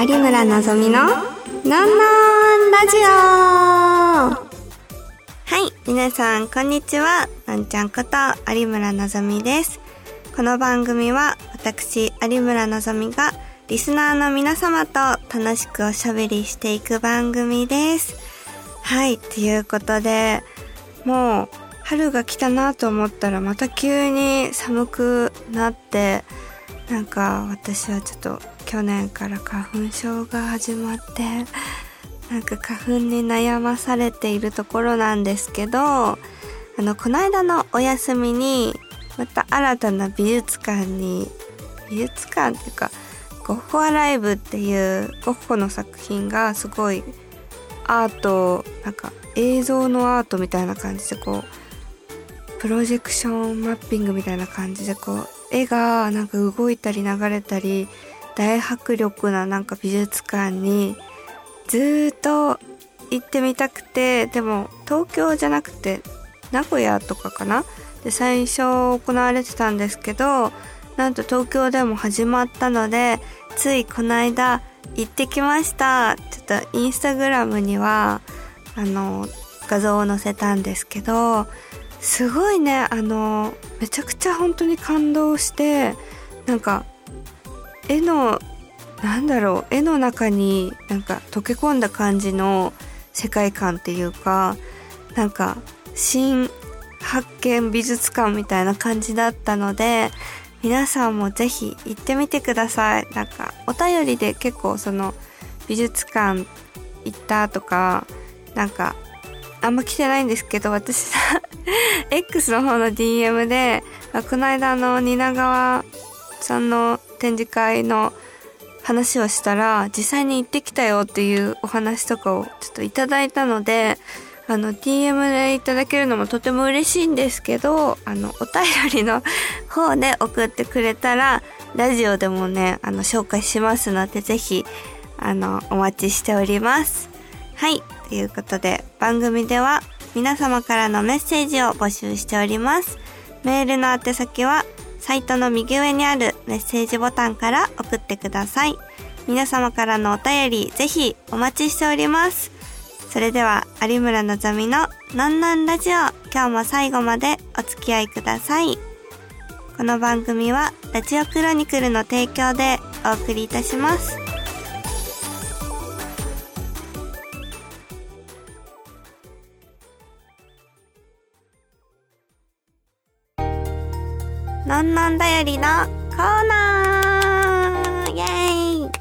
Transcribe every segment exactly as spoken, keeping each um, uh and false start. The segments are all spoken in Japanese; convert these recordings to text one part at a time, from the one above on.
有村のぞみののんのんラジオ。はい、皆さんこんにちは。のんちゃんこと有村のぞみです。この番組は私有村のぞみがリスナーの皆様と楽しくおしゃべりしていく番組です。はい、ということで、もう春が来たなと思ったらまた急に寒くなって、なんか私はちょっと去年から花粉症が始まって、なんか花粉に悩まされているところなんですけど、あのこの間のお休みにまた新たな美術館に美術館っていうかゴッホアライブっていうゴッホの作品がすごいアート、なんか映像のアートみたいな感じで、こうプロジェクションマッピングみたいな感じで、こう絵がなんか動いたり流れたり大迫力ななんか美術館にずーっと行ってみたくて、でも東京じゃなくて名古屋とかかなで最初行われてたんですけど、なんと東京でも始まったので、ついこの間行ってきました。ちょっとインスタグラムにはあの画像を載せたんですけど、すごいね、あのめちゃくちゃ本当に感動して、なんか絵のなんだろう絵の中になんか溶け込んだ感じの世界観っていうか、なんか新発見美術館みたいな感じだったので、皆さんもぜひ行ってみてください。なんかお便りで結構その美術館行ったとかなんかあんま来てないんですけど、私X の方の ディーエム でこの間の蜷川さんの展示会の話をしたら実際に行ってきたよっていうお話とかをちょっといただいたので、あの ディーエム でいただけるのもとても嬉しいんですけど、あのお便りの方で送ってくれたらラジオでもねあの紹介しますので、ぜひあのお待ちしております。はい、ということで番組では皆様からのメッセージを募集しております。メールの宛先はサイトの右上にあるメッセージボタンから送ってください。皆様からのお便りぜひお待ちしております。それでは有村のぞみののんのんラジオ、今日も最後までお付き合いください。この番組はラジオクロニクルの提供でお送りいたします。のんのんだよりのコーナー、イエーイ。はい、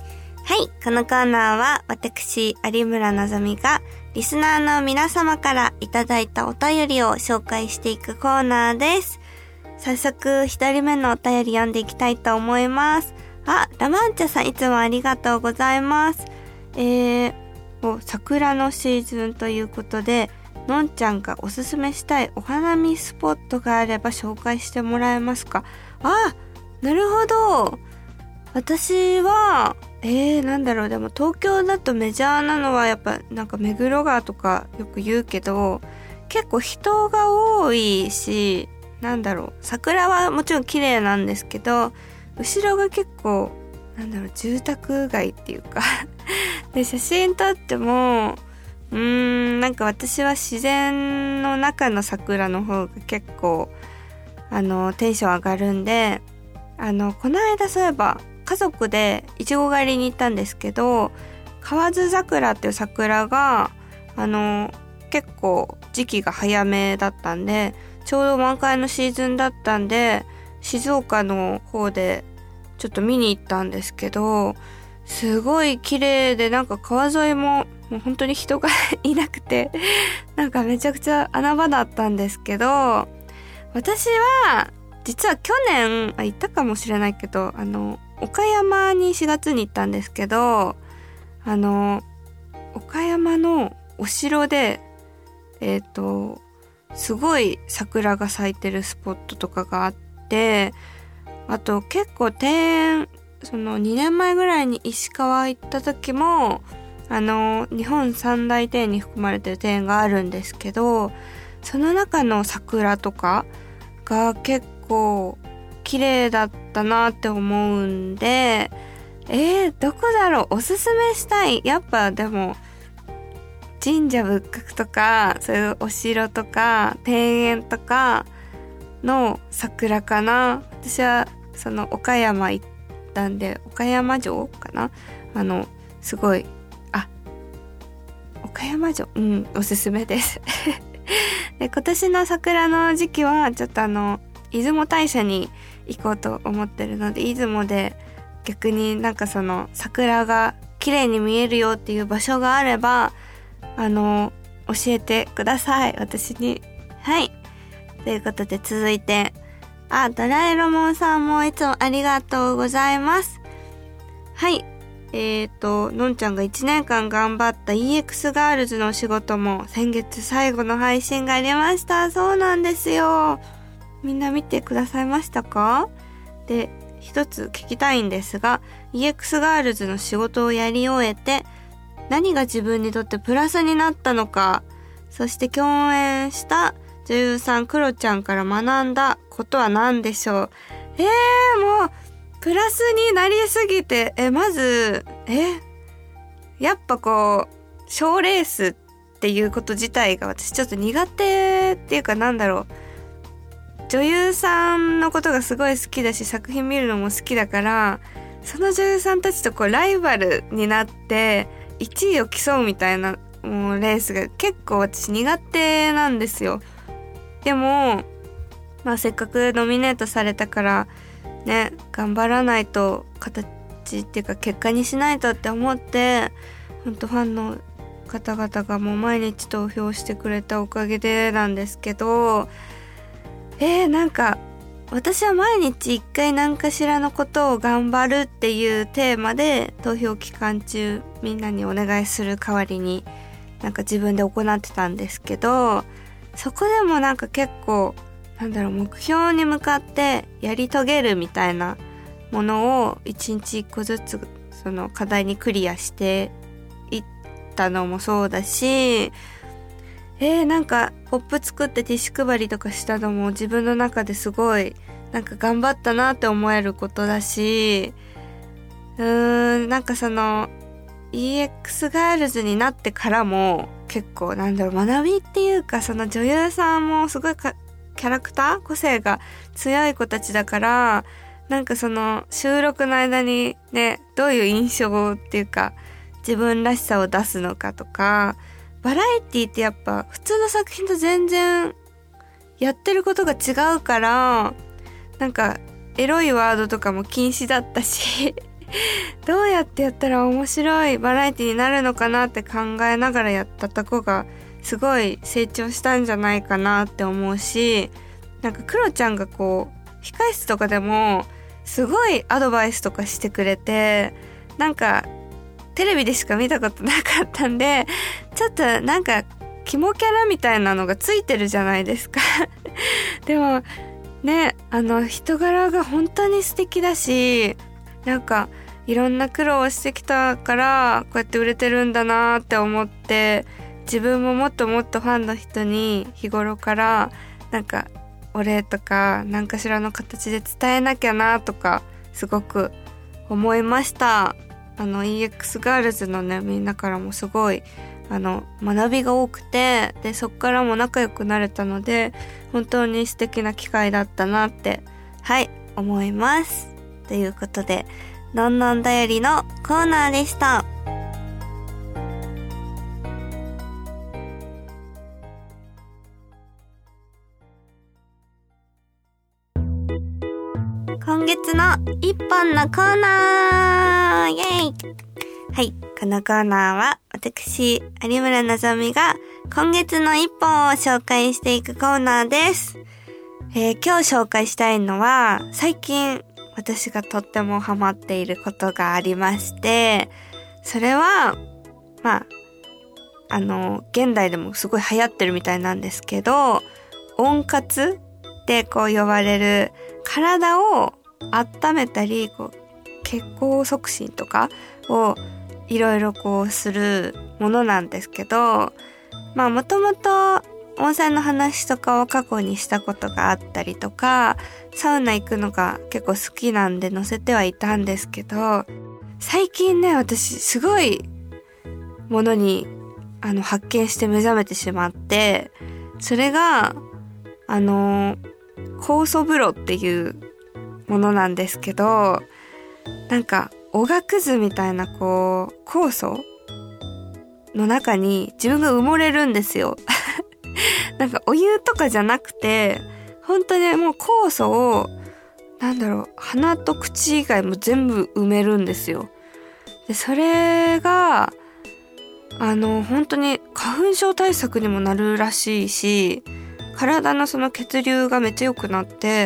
このコーナーは私有村のぞみがリスナーの皆様からいただいたお便りを紹介していくコーナーです。早速一人目のお便り読んでいきたいと思います。あ、ラマンチャさん、いつもありがとうございます。えー、お桜のシーズンということで、のんちゃんがおすすめしたいお花見スポットがあれば紹介してもらえますか？あ、なるほど。私はえー、なんだろう、でも東京だとメジャーなのはやっぱなんか目黒川とかよく言うけど、結構人が多いし、なんだろう、桜はもちろん綺麗なんですけど、後ろが結構なんだろう、住宅街っていうかで写真撮ってもうーんなんか私は自然の中の桜の方が結構あのテンション上がるんで、あのこの間そういえば家族でいちご狩りに行ったんですけど、河津桜っていう桜があの結構時期が早めだったんで、ちょうど満開のシーズンだったんで静岡の方でちょっと見に行ったんですけど、すごい綺麗で、なんか川沿いももう本当に人がいなくて、なんかめちゃくちゃ穴場だったんですけど、私は実は去年あ行ったかもしれないけど、あの岡山にしがつに行ったんですけど、あの岡山のお城でえっとすごい桜が咲いてるスポットとかがあって、あと結構庭園、そのにねんまえぐらいに石川行った時もあの日本三大庭園に含まれてる庭園があるんですけど、その中の桜とかが結構綺麗だったなって思うんで、 えー、どこだろう。おすすめしたい。やっぱでも、神社仏閣とか、そういうお城とか、庭園とかの桜かな。私は、その岡山行ったんで、岡山城かな。あの、すごい、あ、岡山城、うん、おすすめです。で、今年の桜の時期は、ちょっとあの、出雲大社に行こうと思ってるので、出雲で逆になんかその桜が綺麗に見えるよっていう場所があれば、あの、教えてください。私に。はい。ということで続いて、あ、ドラえろもんさんもいつもありがとうございます。はい。えーと、のんちゃんがいちねんかん頑張った イーエックス ガールズの仕事も先月最後の配信がありました。そうなんですよ。みんな見てくださいましたか？で、一つ聞きたいんですが、イーエックス ガールズの仕事をやり終えて、何が自分にとってプラスになったのか、そして共演した女優さんクロちゃんから学んだことは何でしょう？えー、もう、プラスになりすぎて、え、まず、え、やっぱこう、賞レースっていうこと自体が私ちょっと苦手っていうかなんだろう。女優さんのことがすごい好きだし、作品見るのも好きだから、その女優さんたちとこうライバルになっていちいを競うみたいなもうレースが結構私苦手なんですよ。でも、まあせっかくノミネートされたからね、頑張らないと、形っていうか結果にしないとって思って、ほんとファンの方々がもう毎日投票してくれたおかげでなんですけど、えー、なんか私は毎日一回何かしらのことを頑張るっていうテーマで投票期間中みんなにお願いする代わりになんか自分で行ってたんですけど、そこでもなんか結構なんだろう、目標に向かってやり遂げるみたいなものを一日一個ずつその課題にクリアしていったのもそうだし、えー、なんかポップ作ってティッシュ配りとかしたのも自分の中ですごいなんか頑張ったなって思えることだし、うーん、なんかその イーエックス ガールズになってからも結構なんだろう、学びっていうか、その女優さんもすごいかキャラクター個性が強い子たちだから、なんかその収録の間にね、どういう印象っていうか自分らしさを出すのかとか、バラエティってやっぱ普通の作品と全然やってることが違うから、なんかエロいワードとかも禁止だったしどうやってやったら面白いバラエティになるのかなって考えながらやったとこがすごい成長したんじゃないかなって思うし、なんかクロちゃんがこう控室とかでもすごいアドバイスとかしてくれて、なんかテレビでしか見たことなかったんで、ちょっとなんかキモキャラみたいなのがついてるじゃないですかでもね、あの人柄が本当に素敵だし、なんかいろんな苦労をしてきたからこうやって売れてるんだなって思って、自分ももっともっとファンの人に日頃からなんかお礼とか何かしらの形で伝えなきゃなとかすごく思いました。あの イーエックス ガールズのね、みんなからもすごいあの学びが多くて、でそっからも仲良くなれたので本当に素敵な機会だったなってはい思います。ということで、のんのんだよりのコーナーでした。今月の一本のコーナー、イエイ。はい、このコーナーは私有村なざみが今月の一本を紹介していくコーナーです。えー、今日紹介したいのは最近私がとってもハマっていることがありまして、それはまああの現代でもすごい流行ってるみたいなんですけど、温活ってこう呼ばれる体を温めたりこう血行促進とかをいろいろこうするものなんですけど、まあもともと温泉の話とかを過去にしたことがあったりとか、サウナ行くのが結構好きなんで載せてはいたんですけど、 最近ね、私すごいものにあの発見して目覚めてしまって、それがあの酵素風呂っていうものなんですけど、なんかおがくずみたいなこう酵素の中に自分が埋もれるんですよなんかお湯とかじゃなくて、本当にもう酵素をなんだろう、鼻と口以外も全部埋めるんですよ。でそれがあの本当に花粉症対策にもなるらしいし、体のその血流がめっちゃ良くなって、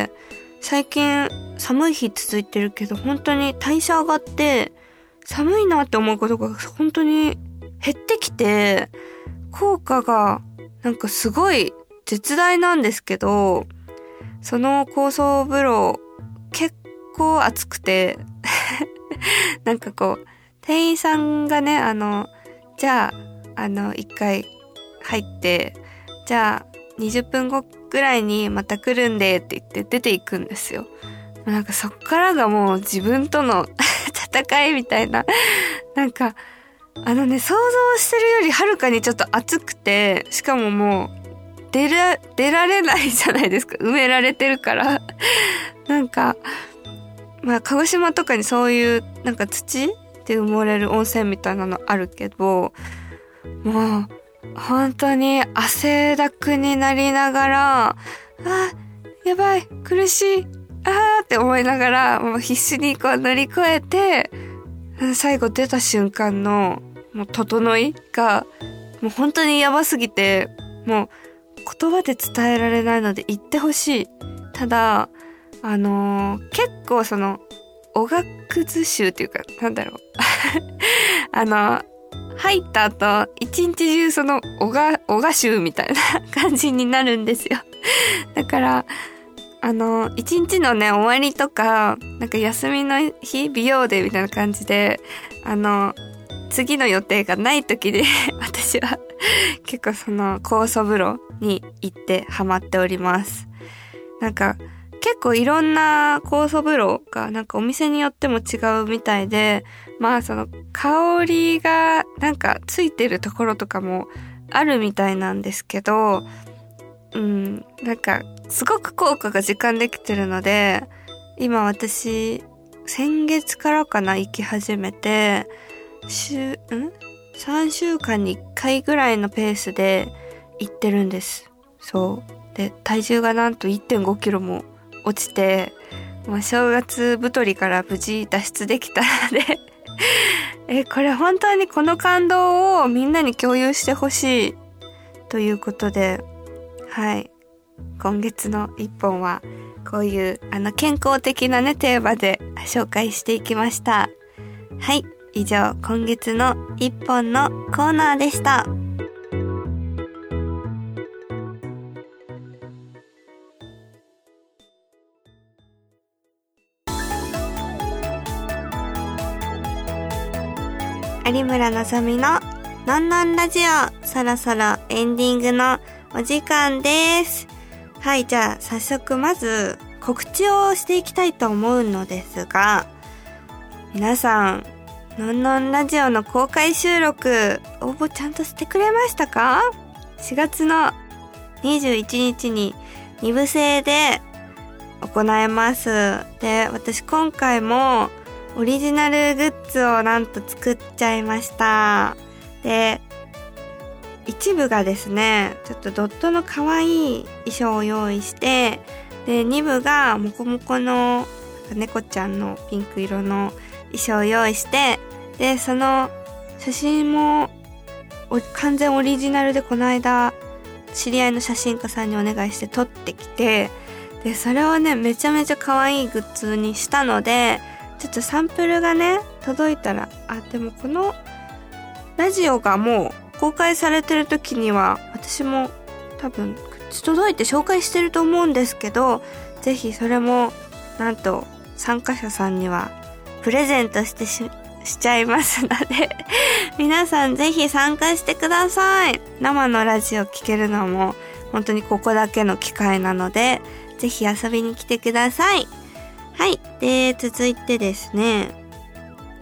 最近寒い日続いてるけど本当に代謝上がって寒いなって思うことが本当に減ってきて、効果がなんかすごい絶大なんですけど、その酵素風呂結構暑くてなんかこう店員さんがね、あのじゃああの一回入って、じゃあにじゅっぷんごぐらいにまた来るんでって言って出ていくんですよ。なんかそっからがもう自分との戦いみたいな、なんかあのね、想像してるよりはるかにちょっと暑くて、しかももう出ら出られないじゃないですか、埋められてるからなんかまあ鹿児島とかにそういうなんか土で埋もれる温泉みたいなのあるけど、もう本当に汗だくになりながら、あやばい苦しいあーって思いながらもう必死にこう乗り越えて、最後出た瞬間のもう整いがもう本当にやばすぎて、もう言葉で伝えられないので言ってほしい。ただあのー、結構そのおがくず臭っていうかなんだろうあの入った後一日中そのおがおが臭みたいな感じになるんですよ。だからあの一日のね終わりとか、なんか休みの日美容デーみたいな感じで、あの次の予定がない時で私は結構その酵素風呂に行ってハマっております。なんか結構いろんな酵素風呂がなんかお店によっても違うみたいで、まあその香りがなんかついてるところとかもあるみたいなんですけど、うん、なんかすごく効果が実感できてるので、今私先月からかな行き始めて、週んさんしゅうかんにいっかいぐらいのペースで行ってるんです。そうで体重がなんと いってんごキロも落ちて、もう正月太りから無事脱出できたのでえこれ本当にこの感動をみんなに共有してほしいということで、はい、今月の一本はこういうあの健康的なねテーマで紹介していきました。はい、以上今月の一本のコーナーでした。有村なさみののんのんラジオ、そろそろエンディングのお時間です。はい、じゃあ早速まず告知をしていきたいと思うのですが、皆さんのんのんラジオの公開収録応募ちゃんとしてくれましたか？しがつのにじゅういちにちににぶ制で行えます。で、私今回もオリジナルグッズをなんと作っちゃいました。で、一部がですね、ちょっとドットの可愛い衣装を用意して、で、二部がモコモコの猫ちゃんのピンク色の衣装を用意して、で、その写真も完全オリジナルでこの間知り合いの写真家さんにお願いして撮ってきて、で、それをね、めちゃめちゃ可愛いグッズにしたので、ちょっとサンプルがね届いたら、あ、でもこのラジオがもう公開されてる時には私も多分届いて紹介してると思うんですけど、ぜひそれもなんと参加者さんにはプレゼントしてし、しちゃいますので皆さんぜひ参加してください。生のラジオ聞けるのも本当にここだけの機会なので、ぜひ遊びに来てください。はい。で、続いてですね、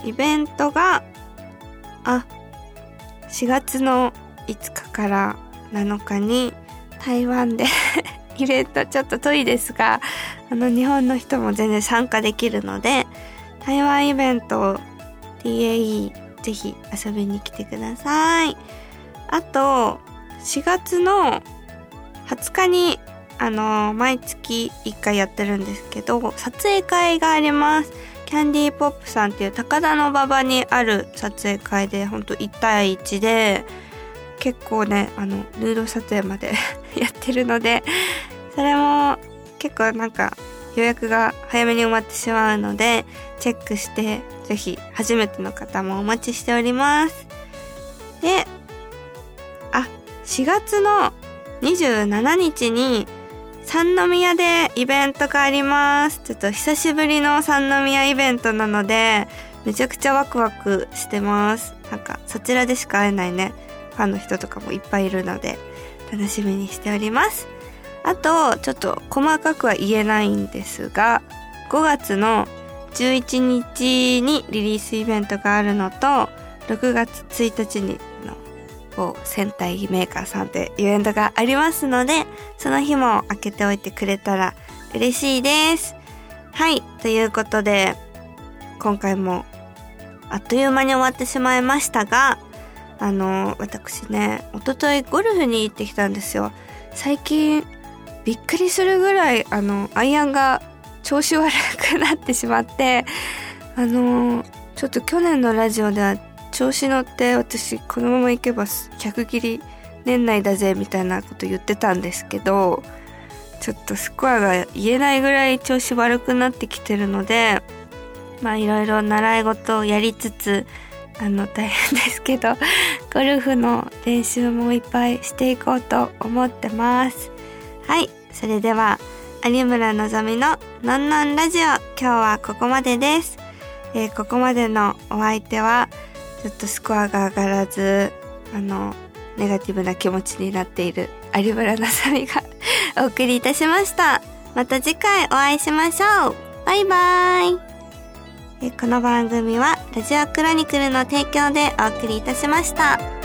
イベントが、あ、しがつのいつかからなのかに台湾でイベント、ちょっと遠いですが、あの日本の人も全然参加できるので、台湾イベント ティーエーイー ぜひ遊びに来てください。あとしがつのはつかにあの毎月いっかいやってるんですけど、撮影会があります。キャンディーポップさんっていう高田馬場にある撮影会で、ほんといちたいいちで結構ね、あのヌード撮影までやってるので、それも結構なんか予約が早めに埋まってしまうので、チェックしてぜひ初めての方もお待ちしております。で、あ、しがつのにじゅうしちにちに三宮でイベントがあります。ちょっと久しぶりの三宮イベントなので、めちゃくちゃワクワクしてます。なんかそちらでしか会えないね、ファンの人とかもいっぱいいるので楽しみにしております。あとちょっと細かくは言えないんですが、ごがつのじゅういちにちにリリースイベントがあるのと、ろくがつついたちにの某戦隊メーカーさんでイベントがありますので、その日も開けておいてくれたら嬉しいです。はい、ということで今回もあっという間に終わってしまいましたが、あの私ね、一昨日ゴルフに行ってきたんですよ。最近びっくりするぐらいあのアイアンが調子悪くなってしまって、あのちょっと去年のラジオでは調子乗って私このままいけばひゃく切り年内だぜみたいなこと言ってたんですけど、ちょっとスコアが言えないぐらい調子悪くなってきてるので、まあいろいろ習い事をやりつつ、あの大変ですけどゴルフの練習もいっぱいしていこうと思ってます。はい、それでは有村のぞみののんのんラジオ、今日はここまでです。えー、ここまでのお相手はちょっとスコアが上がらず、あのネガティブな気持ちになっている有村のぞみがお送りいたしました。また次回お会いしましょう。バイバイ。えー、この番組はラジオクロニクルの提供でお送りいたしました。